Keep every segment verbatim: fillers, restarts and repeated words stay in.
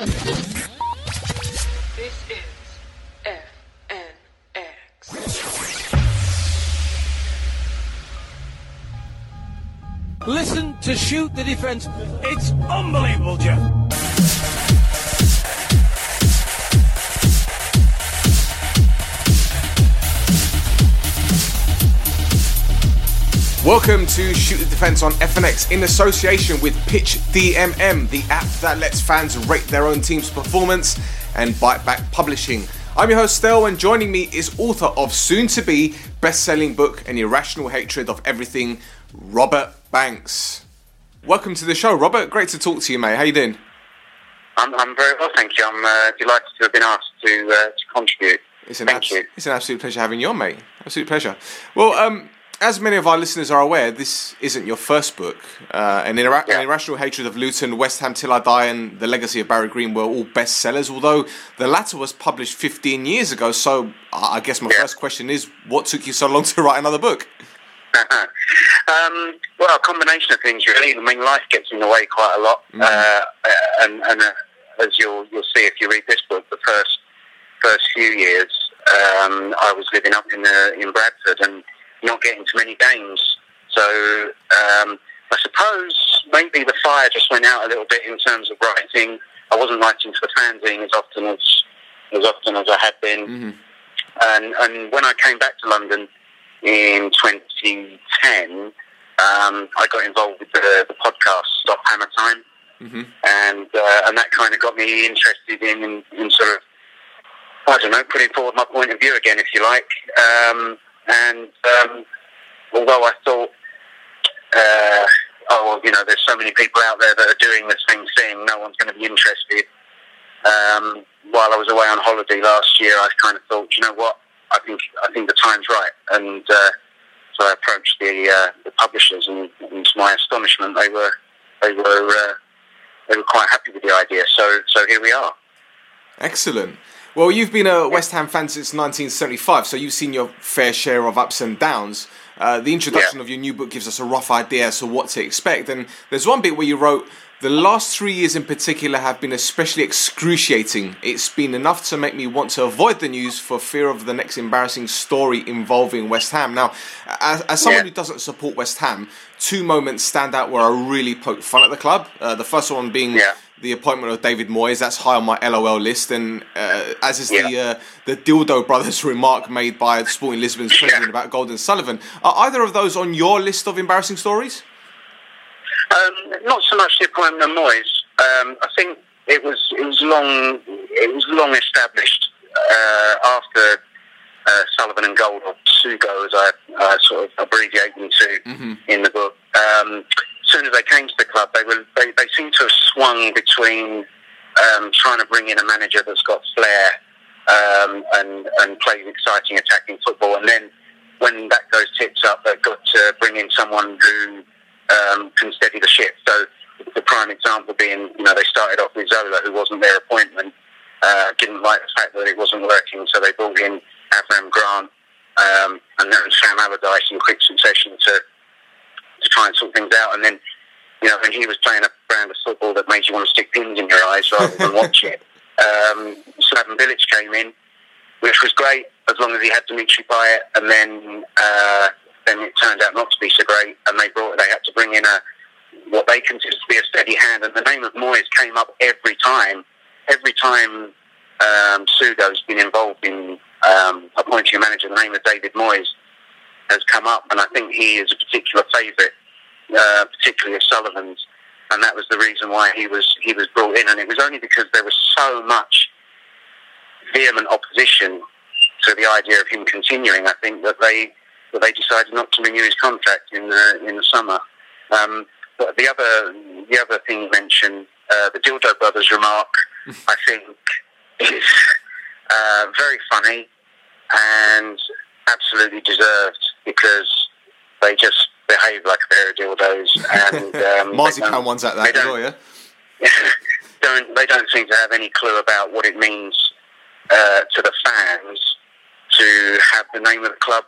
This is F N X. Listen to Shoot the Defence. It's unbelievable, Jeff. Welcome to Shoot the Defence on F N X in association with Pitch D M M, the app that lets fans rate their own team's performance, and Bite Back Publishing. I'm your host Stel, and joining me is author of soon-to-be best-selling book An Irrational Hatred of Everything, Robert Banks. Welcome to the show, Robert. Great to talk to you, mate. How you doing? I'm, I'm very well, thank you. I'm uh, delighted to have been asked to uh, to contribute. It's an thank abs- you. It's an absolute pleasure having you on, mate. Absolute pleasure. Well, um, as many of our listeners are aware, this isn't your first book. Uh, An, Ira- Yeah. An Irrational Hatred of Luton, West Ham Till I Die, and The Legacy of Barry Green were all bestsellers, although the latter was published fifteen years ago. So I guess my Yeah. first question is, what took you so long to write another book? um, well, a combination of things, really. I mean, life gets in the way quite a lot, Mm. uh, and, and uh, as you'll you'll see if you read this book, the first first few years, um, I was living up in the, in Bradford and not getting to many games. So um, I suppose maybe the fire just went out a little bit in terms of writing. I wasn't writing for the fanzine as often as as often as I had been, Mm-hmm. and and when I came back to London in twenty ten, um, I got involved with the, the podcast Stop Hammer Time, Mm-hmm. and uh, and that kind of got me interested in, in in sort of, I don't know, putting forward my point of view again, if you like. Um, and um, although I thought, uh, oh well, you know, there's so many people out there that are doing the same thing, no one's going to be interested. Um, while I was away on holiday last year, I kind of thought, you know what? I think I think the time's right, and uh, so I approached the uh, the publishers, and, and to my astonishment, they were they were uh, they were quite happy with the idea. So so here we are. Excellent. Well, you've been a West Ham fan since nineteen seventy-five, so you've seen your fair share of ups and downs. Uh, the introduction Yeah. of your new book gives us a rough idea as to what to expect, and there's one bit where you wrote, "The last three years in particular have been especially excruciating. It's been enough to make me want to avoid the news for fear of the next embarrassing story involving West Ham." Now, as, as someone Yeah. who doesn't support West Ham, two moments stand out where I really poked fun at the club. Uh, the first one being Yeah. the appointment of David Moyes. That's high on my L O L list, and uh, as is Yeah. the uh, the dildo brothers remark made by Sporting Lisbon's president Yeah. about Golden Sullivan. Are either of those on your list of embarrassing stories? Um, not so much the appointment of Moyes. Um, I think it was it was long it was long established uh, after uh, Sullivan and Gold, or Sugo as I uh, sort of abbreviate them to Mm-hmm. in the book. Um, as soon as they came to the club, they were they, they seemed to have swung between um, trying to bring in a manager that's got flair um, and and plays exciting attacking football, and then when that goes tits up, they've got to bring in someone who Um, can steady the ship. So the prime example being, you know, they started off with Zola, who wasn't their appointment, uh, didn't like the fact that it wasn't working, so they brought in Avram Grant um, and then Sam Allardyce in quick succession to to try and sort things out. And then, you know, when he was playing a brand of football that made you want to stick pins in your eyes rather than watch it, um, Slaven Bilic came in, which was great as long as he had Dimitri Payet, and then uh, then it turned out not to be so great, and they brought they had to bring in a what they considered to be a steady hand, and the name of Moyes came up every time. Every time um, Sugo's been involved in um, appointing a manager, the name of David Moyes has come up, and I think he is a particular favourite, uh, particularly of Sullivan's, and that was the reason why he was he was brought in, and it was only because there was so much vehement opposition to the idea of him continuing, I think, that they that they decided not to renew his contract in the in the summer. Um, but the other the other thing you mentioned, uh, the Dildo Brothers remark, I think is uh, very funny and absolutely deserved, because they just behave like a pair of dildos, and um, Marzipan one's at that as well, yeah? don't they don't seem to have any clue about what it means uh, to the fans to have the name of the club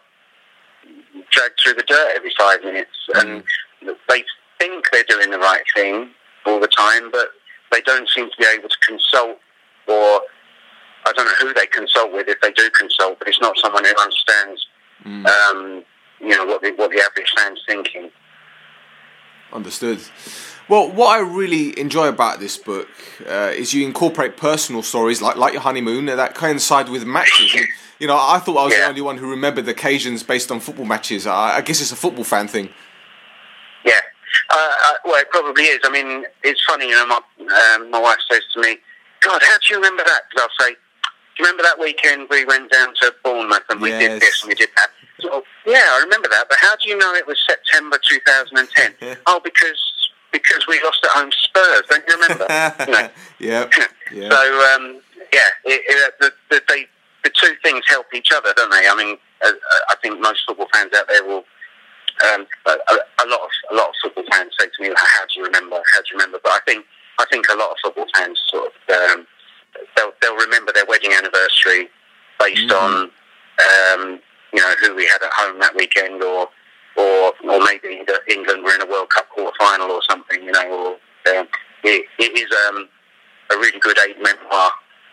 dragged through the dirt every five minutes, and they think they're doing the right thing all the time, but they don't seem to be able to consult, or I don't know who they consult with if they do consult, but it's not someone who understands, mm. um, you know, what the, what the average fan's thinking. Understood. Well, what I really enjoy about this book uh, is you incorporate personal stories like like your honeymoon that coincide with matches. And, you know, I thought I was yeah. the only one who remembered the occasions based on football matches. I, I guess it's a football fan thing. Yeah. Uh, uh, well, it probably is. I mean, it's funny, you know, my, um, my wife says to me, God, how do you remember that? Because I'll say, do you remember that weekend we went down to Bournemouth and we yes. did this and we did that? So, yeah, I remember that, but how do you know it was September two thousand ten? Oh, because because we lost at home to Spurs, don't you remember? You know? yeah. yeah. So, um, yeah, it, it, the, the, they, the two things help each other, don't they? I mean, uh, I think most football fans out there will, um, a, a lot of a lot of football fans say to me, how do you remember, how do you remember? But I think I think a lot of football fans sort of, um, they'll, they'll remember their wedding anniversary based mm. on, um, you know, who we had at home that weekend, or or or maybe that England were in a World Cup quarter final or something, you know. Or um, it, it is um, a really good aid memoir.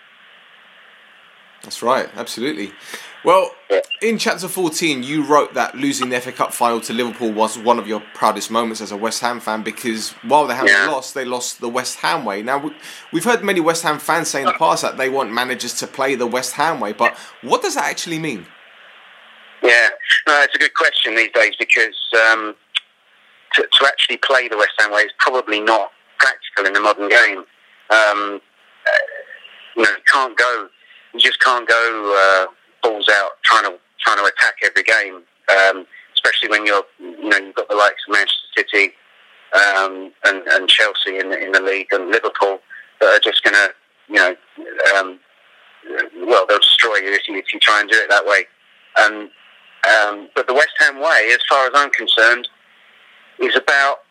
That's right, absolutely. Well, yeah. in chapter fourteen, you wrote that losing the F A Cup final to Liverpool was one of your proudest moments as a West Ham fan, because while they haven't yeah. lost, they lost the West Ham way. Now, we've heard many West Ham fans say in the past that they want managers to play the West Ham way, but what does that actually mean? Yeah, no, it's a good question these days, because um, to, to actually play the West Ham way is probably not practical in the modern game. Um, uh, you know, you can't go, you just can't go uh, balls out trying to trying to attack every game, um, especially when you're, you know, you've got the likes of Manchester City um, and, and Chelsea in the, in the league, and Liverpool that are just going to, you know, um, well, they'll destroy you if you if you try and do it that way. And Um, but the West Ham way, as far as I'm concerned, is about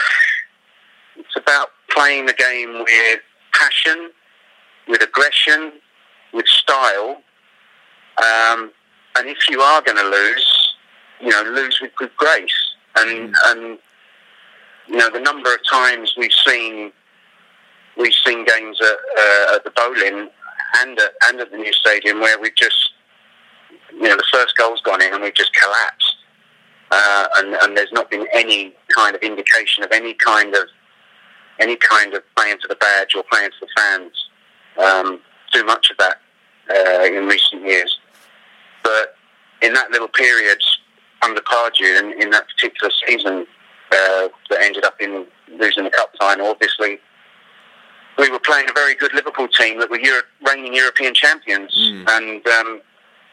it's about playing the game with passion, with aggression, with style. Um, and if you are going to lose, you know, lose with good grace. And mm. and you know, the number of times we've seen we've seen games at, uh, at the Boleyn and at, and at the new stadium where we've just, you know, the first goal's gone in and we've just collapsed, uh, and, and there's not been any kind of indication of any kind of any kind of playing for the badge or playing for the fans. Um, too much of that uh, in recent years, but in that little period under Pardew, in, in that particular season uh, that ended up in losing the cup final, obviously we were playing a very good Liverpool team that were Euro- reigning European champions, mm. and um,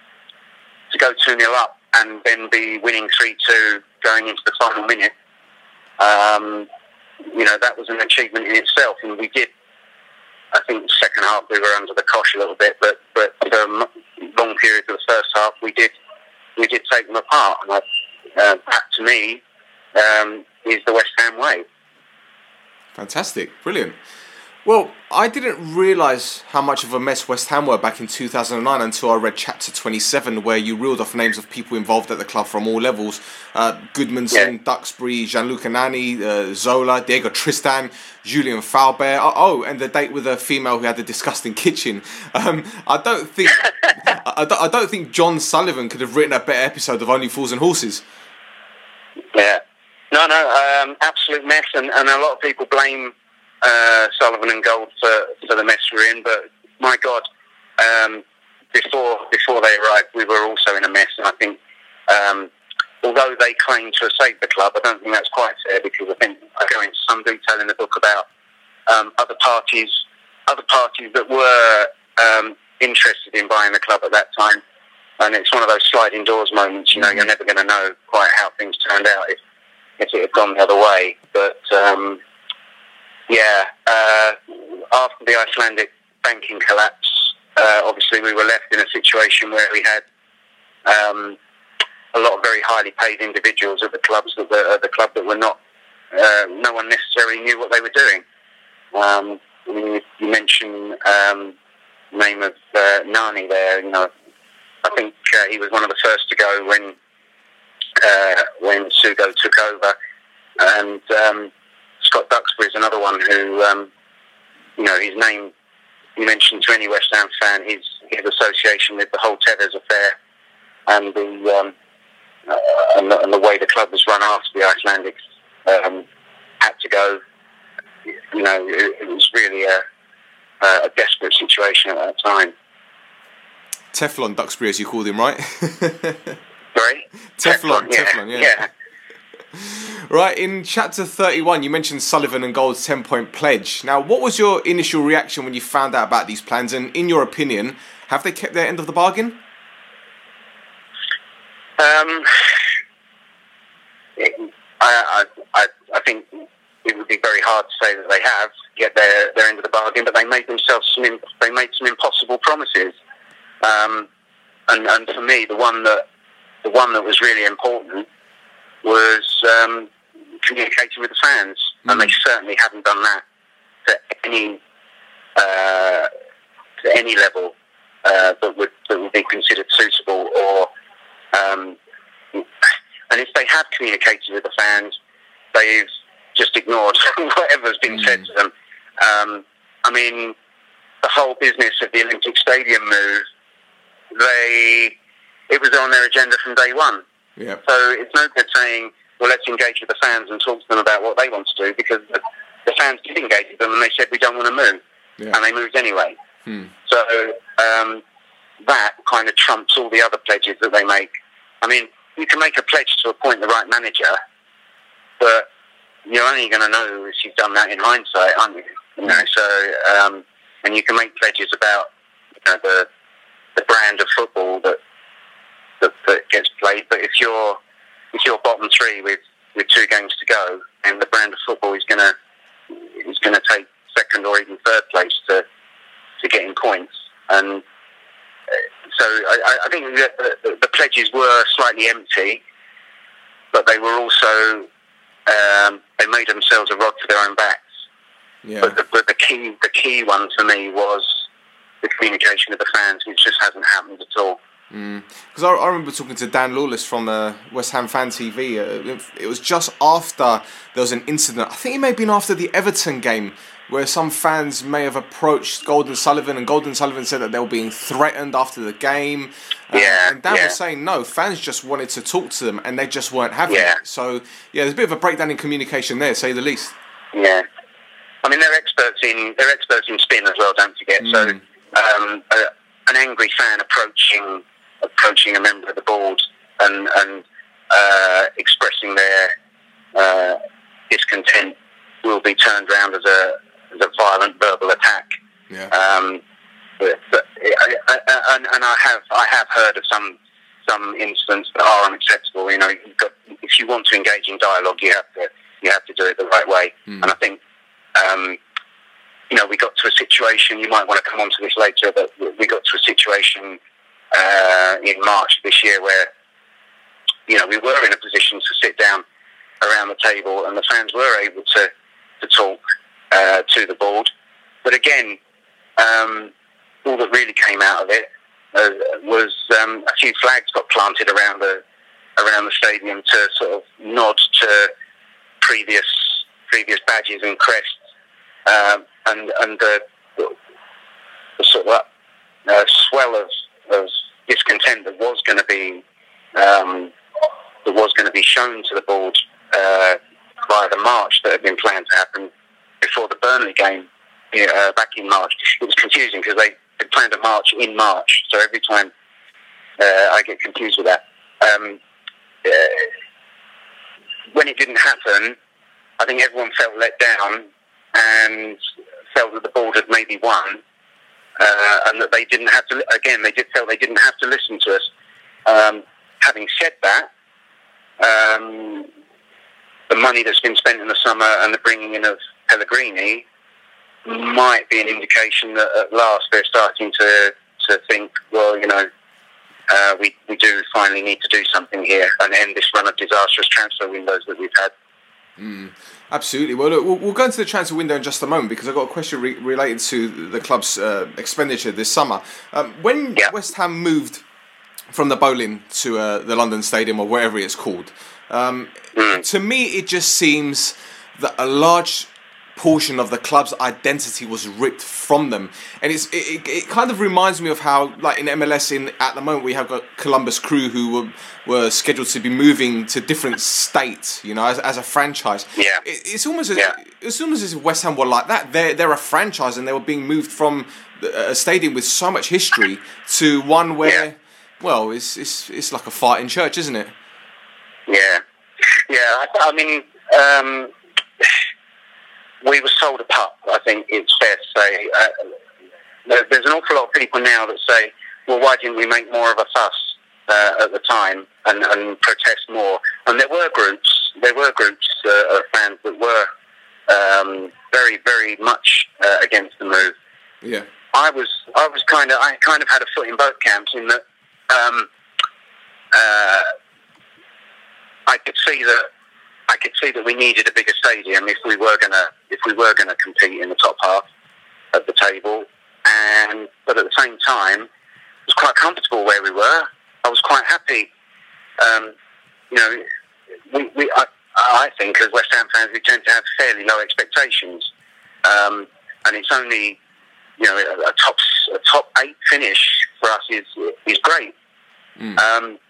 to go two nil up and then be winning three two going into the final minute, um, you know, that was an achievement in itself. And we did, I think the second half we were under the cosh a little bit, but but for long periods of the first half we did we did take them apart. And I, uh, that to me um, is the West Ham way. Fantastic, brilliant. Well, I didn't realise how much of a mess West Ham were back in two thousand nine until I read chapter twenty-seven, where you reeled off names of people involved at the club from all levels. Uh, Goodmanson, yeah. Duxbury, Gianluca Nani, uh, Zola, Diego Tristan, Julian Faubert. Oh, oh, and the date with a female who had a disgusting kitchen. Um, I don't think I, don't, I don't think John Sullivan could have written a better episode of Only Fools and Horses. Yeah. No, no, um, absolute mess, and, and a lot of people blame Uh, Sullivan and Gold for, for the mess we're in, but my God, um, before before they arrived, we were also in a mess. And I think, um, although they claim to have saved the club, I don't think that's quite fair, because I think I go into some detail in the book about um, other parties, other parties that were um, interested in buying the club at that time. And it's one of those sliding doors moments. You know, you're never going to know quite how things turned out if if it had gone the other way, but. Um, Yeah, uh, after the Icelandic banking collapse, uh, obviously we were left in a situation where we had um, a lot of very highly paid individuals at the clubs that were at the club that were not. Uh, no one necessarily knew what they were doing. Um, I mean, you mentioned um, the name of uh, Nani there. You know, I think uh, he was one of the first to go when uh, when Sugo took over, and. Um, Scott Duxbury is another one who um, you know, his name you mentioned to any West Ham fan, his his association with the whole Tevez affair and the um, uh, and, the, and the way the club was run after the Icelandics um, had to go. You know, it, it was really a, a desperate situation at that time. Teflon Duxbury, as you called him, right? Sorry? Teflon, Teflon, yeah. Teflon, yeah. yeah. Right, in chapter thirty-one, you mentioned Sullivan and Gold's ten-point pledge. Now, what was your initial reaction when you found out about these plans? And in your opinion, have they kept their end of the bargain? Um, it, I, I, I think it would be very hard to say that they have get their, their end of the bargain, but they made themselves some they made some impossible promises. Um, and, and for me, the one that the one that was really important was um, communicating with the fans, mm. and they certainly haven't done that to any uh, to any level uh, that would that would be considered suitable. Or um, and if they have communicated with the fans, they've just ignored whatever's been mm. said to them. Um, I mean, the whole business of the Olympic Stadium move, they it was on their agenda from day one. Yep. So it's no good saying, well, let's engage with the fans and talk to them about what they want to do, because the, the fans did engage with them and they said, we don't want to move. Yeah. And they moved anyway. Hmm. So um, that kind of trumps all the other pledges that they make. I mean, you can make a pledge to appoint the right manager, but you're only going to know if you've done that in hindsight, aren't you? You know, so, um, and you can make pledges about, you know, the the brand of football that That, that gets played, but if you're if you're bottom three with, with two games to go, and the brand of football is gonna is gonna take second or even third place to to getting points, and so I, I think that the, the pledges were slightly empty, but they were also um, they made themselves a rod for their own backs. Yeah. But, the, but the key the key one to me was the communication with the fans, which just hasn't happened at all. Because mm. I, I remember talking to Dan Lawless from uh, West Ham Fan T V. Uh, it, it was just after there was an incident. I think it may have been after the Everton game, where some fans may have approached Gold and Sullivan, and Gold and Sullivan said that they were being threatened after the game. Uh, yeah, and Dan yeah. was saying no, fans just wanted to talk to them, and they just weren't having yeah. it. So yeah, there's a bit of a breakdown in communication there, say the least. Yeah, I mean they're experts in they're experts in spin as well. Don't forget. Mm. So um, a, an angry fan approaching. approaching a member of the board and, and uh, expressing their uh, discontent will be turned around as a as a violent verbal attack. Yeah. Um, but, but I, I, and, and I have I have heard of some some incidents that are unacceptable. You know, you've got, if you want to engage in dialogue, you have to you have to do it the right way. Mm. And I think um, you know we got to a situation. You might want to come on to this later, but we got to a situation. Uh, in March this year, where you know we were in a position to sit down around the table, and the fans were able to to talk uh, to the board. But again, um, all that really came out of it uh, was um, a few flags got planted around the around the stadium to sort of nod to previous previous badges and crests, um, and and the, the, the sort of uh, swell of of discontent that was going to be um, that was going to be shown to the board uh, via the march that had been planned to happen before the Burnley game uh, back in March. It was confusing because they had planned a march in March, so every time uh, I get confused with that. Um, uh, when it didn't happen, I think everyone felt let down and felt that the board had maybe won. Uh, and that they didn't have to, again, they did felt they didn't have to listen to us. Um, having said that, um, the money that's been spent in the summer and the bringing in of Pellegrini might be an indication that at last they're starting to, to think, well, you know, uh, we, we do finally need to do something here and end this run of disastrous transfer windows that we've had. Mm, absolutely. Well, look, we'll, we'll go into the transfer window in just a moment, because I've got a question re- related to the club's uh, expenditure this summer. Um, when yeah. West Ham moved from the Bowling to uh, the London Stadium, or wherever it's called, um, mm. to me it just seems that a large portion of the club's identity was ripped from them. And it's it, it, it kind of reminds me of how, like in M L S, in at the moment we have got Columbus Crew who were, were scheduled to be moving to different states, you know, as, as a franchise. Yeah. It, it's almost as, Yeah. it's almost as if West Ham were like that. They're they're a franchise and they were being moved from a stadium with so much history to one where, Yeah. well, it's it's it's like a fight in church, isn't it? Yeah, yeah. I, I mean, um, we were sold a pup. I think it's fair to say. Uh, there, there's an awful lot of people now that say, "Well, why didn't we make more of a fuss uh, at the time and, and protest more?" And there were groups. There were groups uh, of fans that were um, very, very much uh, against the move. Yeah. I was, I was kind of, I kind of had a foot in both camps in that. Um, uh, I could see that I could see that we needed a bigger stadium if we were gonna if we were gonna compete in the top half of the table, and but at the same time, I was quite comfortable where we were. I was quite happy. Um, you know, we, we I, I think as West Ham fans we tend to have fairly low expectations, um, and it's only you know a, a top a top eight finish for us is is great. Mm. Um,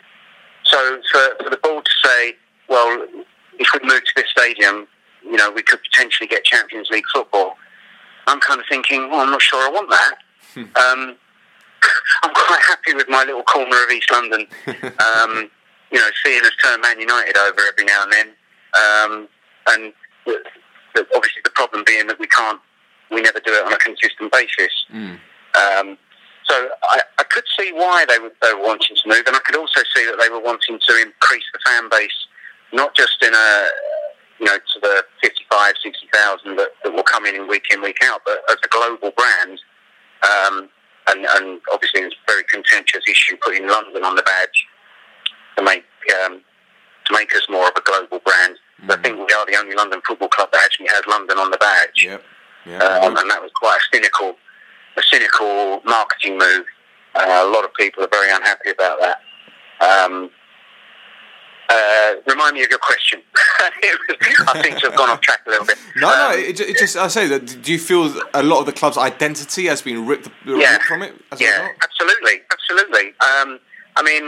So for, for the board to say, well, if we move to this stadium, you know, we could potentially get Champions League football. I'm kind of thinking, well, I'm not sure I want that. um, I'm quite happy with my little corner of East London. um, you know, seeing us turn Man United over every now and then. Um, and the, the, obviously the problem being that we can't, we never do it on a consistent basis. Mm. Um, So I, I could see why they were, they were wanting to move, and I could also see that they were wanting to increase the fan base, not just in a, you know, to the fifty-five, sixty thousand that, that will come in in week in, week out, but as a global brand, um, and, and obviously it's a very contentious issue putting London on the badge to make um, to make us more of a global brand. Mm. I think we are the only London football club that actually has London on the badge, yep. Yep. Um, and that was quite a cynical. A cynical marketing move. Uh, a lot of people are very unhappy about that. Um, uh, remind me of your question. I seem to have gone off track a little bit. No, um, no. It, it just I say that. Do you feel a lot of the club's identity has been ripped, ripped yeah, from it? As yeah, well? absolutely, absolutely. Um, I mean,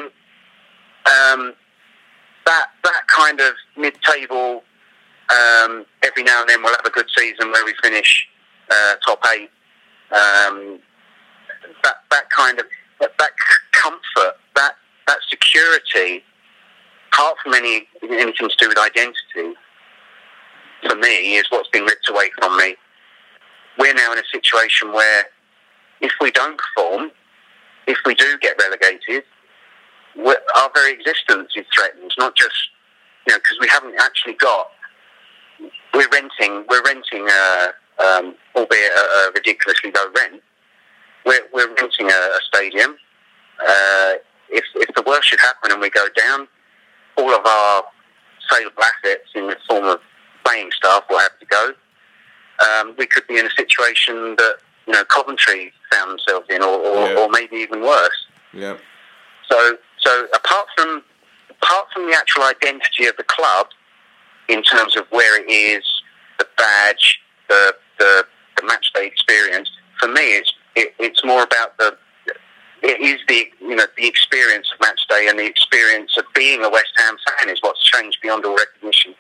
um, that that kind of mid-table. Um, every now and then we'll have a good season where we finish uh, top eight. Um, that that kind of that, that comfort, that that security, apart from any anything to do with identity, for me is what's been ripped away from me. We're now in a situation where, if we don't perform, if we do get relegated, our very existence is threatened. Not just you know because we haven't actually got. We're renting. We're renting. Uh, Um, albeit a, a ridiculously low rent, we're, we're renting a, a stadium. Uh, if, if the worst should happen and we go down, all of our saleable assets in the form of playing staff will have to go. Um, we could be in a situation that you know Coventry found themselves in, or, or, yeah. or maybe even worse. Yeah. So, so apart from apart from the actual identity of the club, in terms of where it is, the badge. The, the the match day experience for me it's it, it's more about the it is the you know the experience of match day and the experience of being a West Ham fan is what's changed beyond all recognition.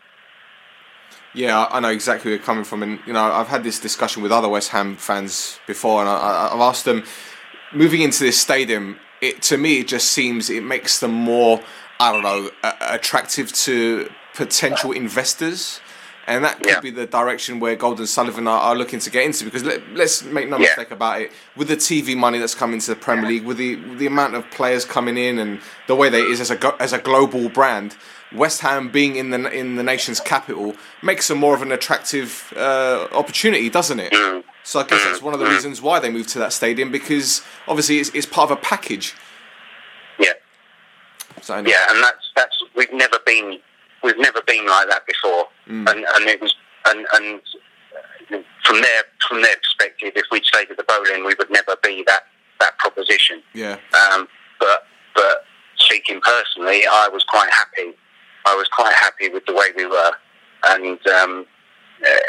Yeah, I know exactly where you're coming from, and you know I've had this discussion with other West Ham fans before, and I, I've asked them, moving into this stadium, it to me it just seems it makes them more I don't know uh, attractive to potential investors. And that could yeah. be the direction where Golden Sullivan are, are looking to get into, because let, let's make no yeah. mistake about it. With the T V money that's coming to the Premier League, with the with the amount of players coming in, and the way that it is as a as a global brand, West Ham being in the in the nation's capital makes them more of an attractive uh, opportunity, doesn't it? Mm. So I guess mm. that's one of the mm. reasons why they moved to that stadium, because obviously it's, it's part of a package. Yeah. So anyway. Yeah, and that's that's we've never been. We've never been like that before, mm. and and it was and and from their from their perspective, if we'd stayed at the Bowling, we would never be that, that proposition. Yeah. Um. But but speaking personally, I was quite happy. I was quite happy with the way we were, and um, uh,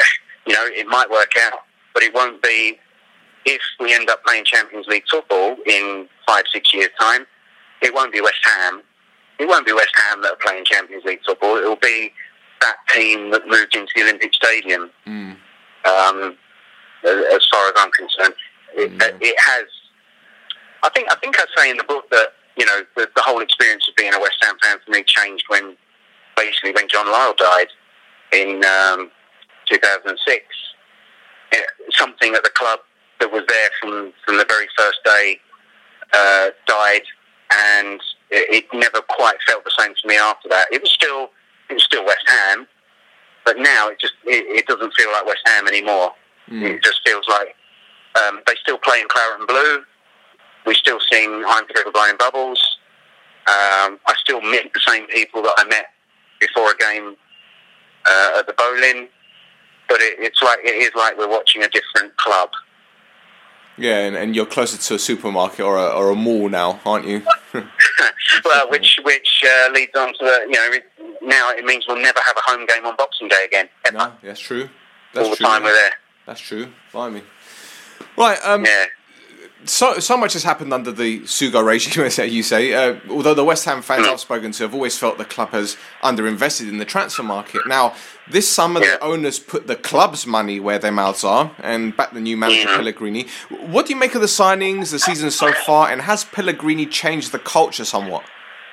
you know, it might work out, but it won't be. If we end up playing Champions League football in five, six years' time, it won't be West Ham. It won't be West Ham that are playing Champions League football. It will be that team that moved into the Olympic Stadium. Mm. Um, as far as I'm concerned, it, mm. it has. I think. I think I say in the book that you know the, the whole experience of being a West Ham fan for me changed when, basically, when John Lyall died in um, two thousand six. It, something at the club that was there from, from the very first day uh, died, and it, it never quite felt the same to me after that. It was still it was still West Ham, but now it just it, it doesn't feel like West Ham anymore. Mm. It just feels like um, they still play in claret and blue. We still sing "I'm Forever Blowing Bubbles." Um, I still meet the same people that I met before a game uh, at the Boleyn, but it, it's like it is like we're watching a different club. Yeah, and, and you're closer to a supermarket or a, or a mall now, aren't you? Well, which which uh, leads on to the, you know, it, now it means we'll never have a home game on Boxing Day again. Ever. No, that's true. That's All the true, time man. we're there. That's true. Blimey. Right, um... Yeah. So so much has happened under the Sugo regime, as you say. Uh, although the West Ham fans I've spoken to have always felt the club has underinvested in the transfer market. Now, this summer yeah. the owners put the club's money where their mouths are and backed the new manager, mm-hmm. Pellegrini. What do you make of the signings, the season so far, and has Pellegrini changed the culture somewhat?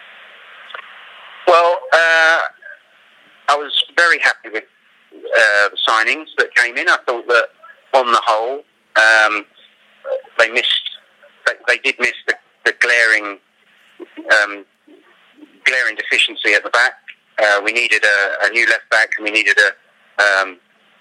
Well, uh, I was very happy with uh, the signings that came in. I thought that, on the whole, um, they missed. They, they did miss the, the glaring, um, glaring deficiency at the back. Uh, we needed a, a new left back, and we needed a, um,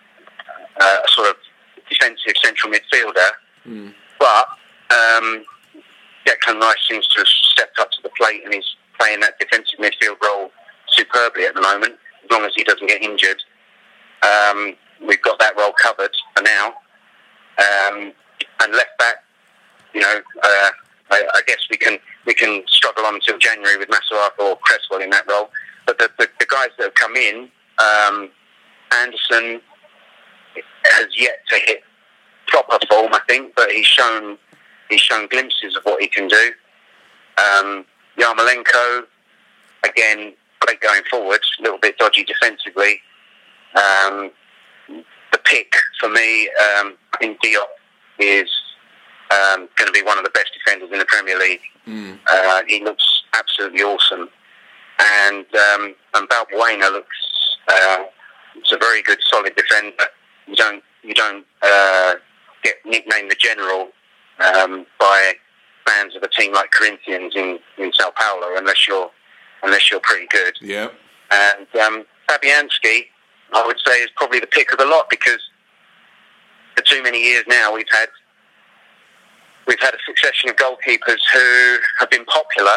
a sort of defensive central midfielder. Mm. But um, Declan Rice seems to have stepped up to the plate, and he's playing that defensive midfield role superbly at the moment. As long as he doesn't get injured, um, we've got that role covered for now. Um, and left back, you know, uh, I, I guess we can we can struggle on until January with Masuaku or Cresswell in that role. But the, the, the guys that have come in, um, Anderson has yet to hit proper form, I think, but he's shown he's shown glimpses of what he can do. Um, Yarmolenko, again, great going forward, a little bit dodgy defensively. Um, the pick for me, um, I think Diop is um, going to be one of the best defenders in the Premier League. Mm. Uh, he looks absolutely awesome, and um, and Balbuena looks uh, it's a very good, solid defender. You don't you don't uh, get nicknamed the General um, by fans of a team like Corinthians in, in Sao Paulo unless you're unless you're pretty good. Yeah. And um, Fabianski, I would say, is probably the pick of the lot because for too many years now we've had we've had a succession of goalkeepers who have been popular,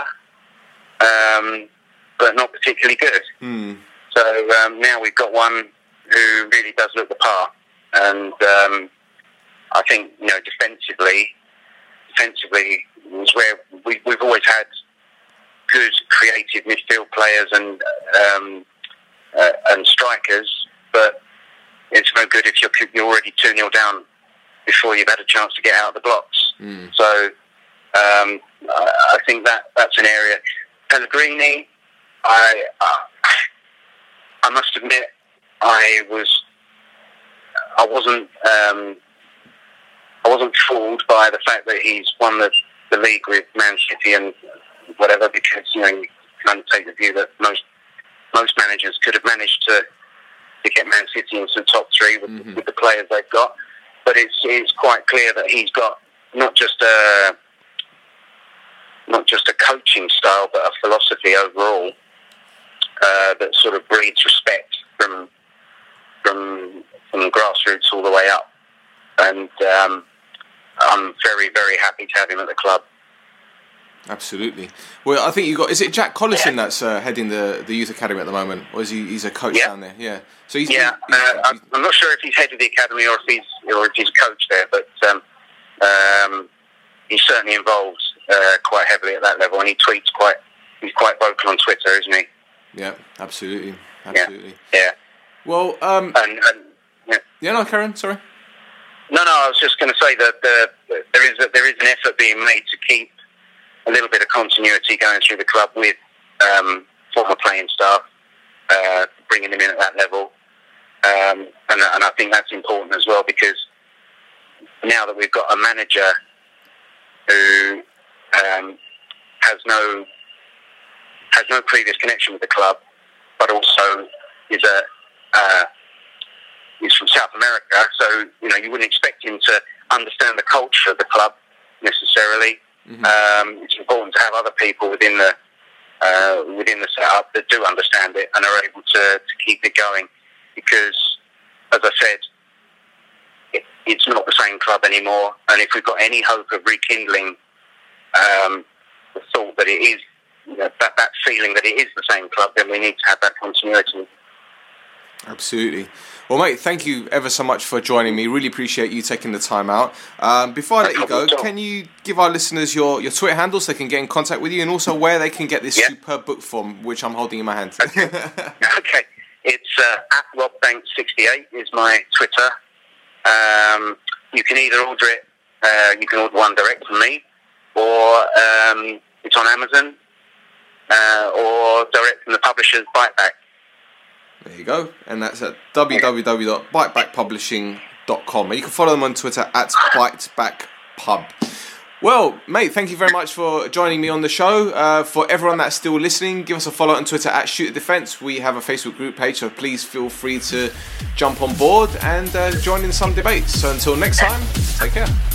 um, but not particularly good. Mm. So um, now we've got one who really does look the part, and um, I think you know defensively, defensively is where we, we've always had good creative midfield players and um, uh, and strikers, but it's no good if you're, you're already two nil down before you've had a chance to get out of the blocks. Mm. So um, I think that that's an area. Pellegrini, I uh, I must admit I was I wasn't um, I wasn't fooled by the fact that he's won the, the league with Man City and whatever, because you know you can undertake the view that most most managers could have managed to to get Man City into the top three with, mm-hmm. with the players they've got. But it's it's quite clear that he's got not just a not just a coaching style, but a philosophy overall uh, that sort of breeds respect from from from grassroots all the way up. And um, I'm very very happy to have him at the club. Absolutely. Well, I think you got. Is it Jack Collison yeah. that's uh, heading the, the youth academy at the moment, or is he? He's a coach yeah. down there. Yeah. So he's. Yeah. He's, he's, uh, he's, I'm not sure if he's head of the academy or if he's or if he's a coach there, but um, um, he's certainly involved uh, quite heavily at that level, and he tweets quite. He's quite vocal on Twitter, isn't he? Yeah. Absolutely. Absolutely. Yeah. yeah. Well. Um, and, and Yeah. Yeah, no, Karen, sorry. No, no, I was just going to say that the, there is a, there is an effort being made to keep a little bit of continuity going through the club with um, former playing staff, uh, bringing them in at that level. Um, and, and I think that's important as well, because now that we've got a manager who um, has no has no previous connection with the club, but also is a uh, is from South America, so you know you wouldn't expect him to understand the culture of the club necessarily. Mm-hmm. Um, it's important to have other people within the uh, within the setup that do understand it and are able to, to keep it going. Because, as I said, it, it's not the same club anymore. And if we've got any hope of rekindling um, the thought that it is, you know, that that feeling that it is the same club, then we need to have that continuity. Absolutely. Well, mate, thank you ever so much for joining me. Really appreciate you taking the time out. Um, before I let you go, can you give our listeners your, your Twitter handle so they can get in contact with you, and also where they can get this yeah. superb book from, which I'm holding in my hand? Okay. okay. It's uh, at Rob Banks sixty-eight is my Twitter. Um, you can either order it, uh, you can order one direct from me, or um, it's on Amazon, uh, or direct from the publisher's Biteback. There you go, and that's at w w w dot biteback publishing dot com. And you can follow them on Twitter at bitebackpub. Well, mate, thank you very much for joining me on the show. Uh, for everyone that's still listening, give us a follow on Twitter at Shoot the Defence. We have a Facebook group page, so please feel free to jump on board and uh, join in some debates. So until next time, take care.